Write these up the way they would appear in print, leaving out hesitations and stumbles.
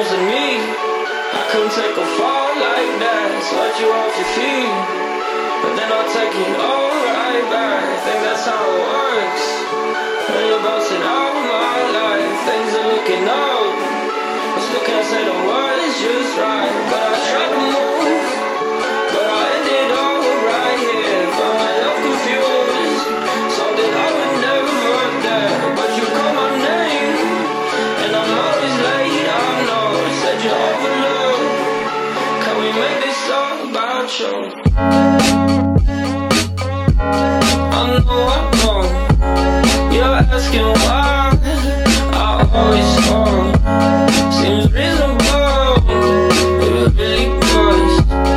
bones in me. I couldn't take a fall like that, sweat you off your feet, but then I'll take it all right back. Think that's how it works. When you're bouncing out my life, things are looking up, but still can't say the words just right. But I tried to move, but I ended up right here. Found myself confused, something I would never dare. But you call my name, and I'm always late, I know. Said you overlooked, can we make this all about you? I know, you're asking why I always fall. Seems reasonable, if it really does.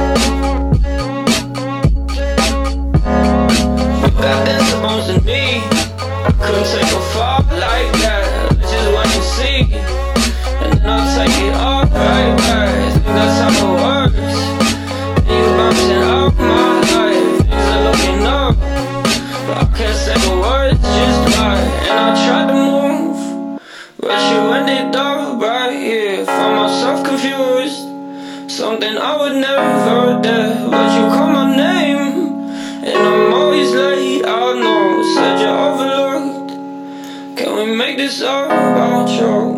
You got dancing bones in me. I couldn't take a fall like that. That's just what you see, and then I'll take it all right back. Think that's how it works. And you bouncing out my life, things are looking up, but I can't say the words just right. And I tried to move, but you ended up right here. Found myself confused, something I would never dare. But you call my name, and I'm always late, I know. Said you're overlooked, can we make this all about you?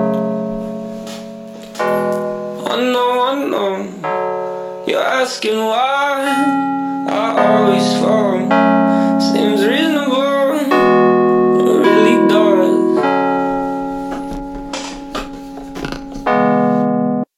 I know, you're asking why I always fall.